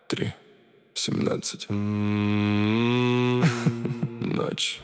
3:17. Ночь.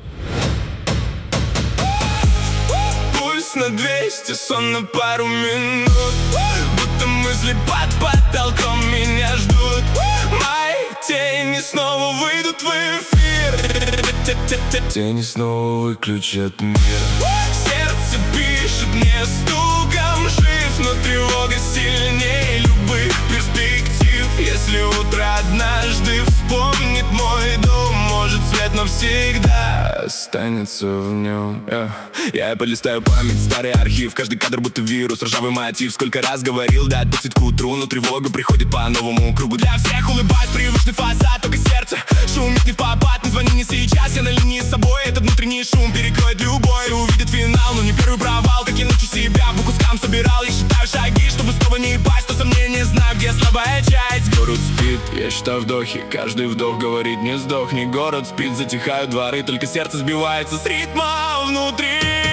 Пульс на 200, сон на пару минут. Будто мысли под потолком меня ждут. Мои тени снова выйдут в эфир. Тени снова выключат мир. Сердце пишет мне стуком, жив, но тревога сильнее любых перспектив. Если утро однажды вспомнит мой дом, может свет навсегда останется в нем. Я полистаю память, старый архив. Каждый кадр будто вирус, ржавый мотив. Сколько раз говорил, да, отпустит к утру, но тревога приходит по новому кругу. Для всех улыбаюсь, привычный фасад, только сердце шумит не в попад. Не звони не сейчас, я на линии с собой. Этот внутренний шум перекроет любой. Увидит финал, но не первый провал. Как я научу себя, по кускам собирал. Я считаю шаги, чтобы снова не пасть. То сомнения, знаю, где слабая часть. Город спит, я считаю вдохи. Каждый вдох говорит, не сдохни. Город спит, затихают дворы. Только сердце сбивается с ритма внутри.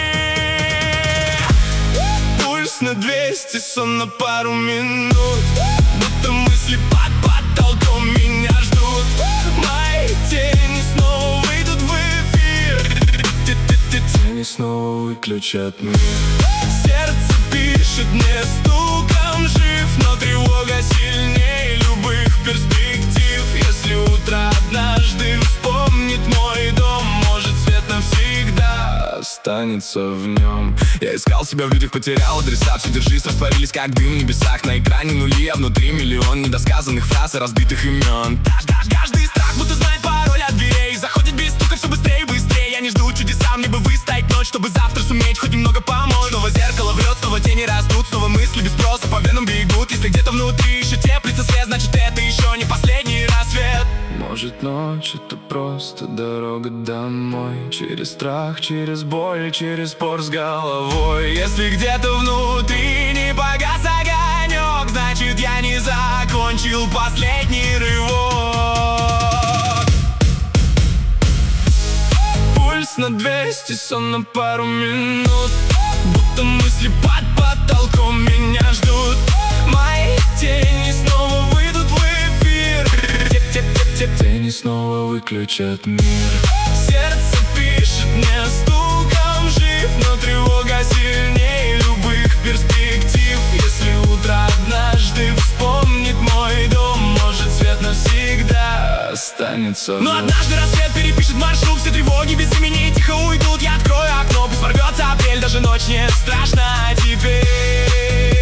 Пульс на 200, сон на пару минут. Будто мысли под потолком меня ждут. Мои тени снова выйдут в эфир. Тени снова выключат мир. Сердце пишет мне стуком, жив, но тревога сильнее любых перспектив. Если утро однажды вспомнит мой дом, может свет навсегда останется в нем. Я искал себя в людях, потерял адреса. Все держись, растворились как дым в небесах. На экране нули, а внутри миллион недосказанных фраз и разбитых имен. Каждый страх будто знает пароль от дверей. Заходит без стука, все быстрее и быстрее. Я не жду чудеса, мне бы выстоять ночь, чтобы завтра суметь хоть немного помочь. Снова зеркало врет, снова тени растут, снова мысли без спроса по венам бегут. Если где-то внутри еще теплится свет, значит это еще не последний рассвет. Может, ночь — это просто дорога домой. Через страх, через боль, через спор с головой. Если где-то внутри не погас огонек, значит я не закончил последний рывок. Пульс на 200, сон на пару минут. Будто мысли под потолком меня ждут. Мои тени снова выйдут в эфир. Тени снова выключат мир. Сердце пишет мне стуком, жив, но тревога сильнее любых перспектив. Если утро однажды вспомнит мой дом, может свет навсегда останется. Но однажды рассвет перепишет маршрут. Все тревоги без имени тихо уйдут. Я открою окно, пусть ворвется апрель, даже ночь не страшна теперь.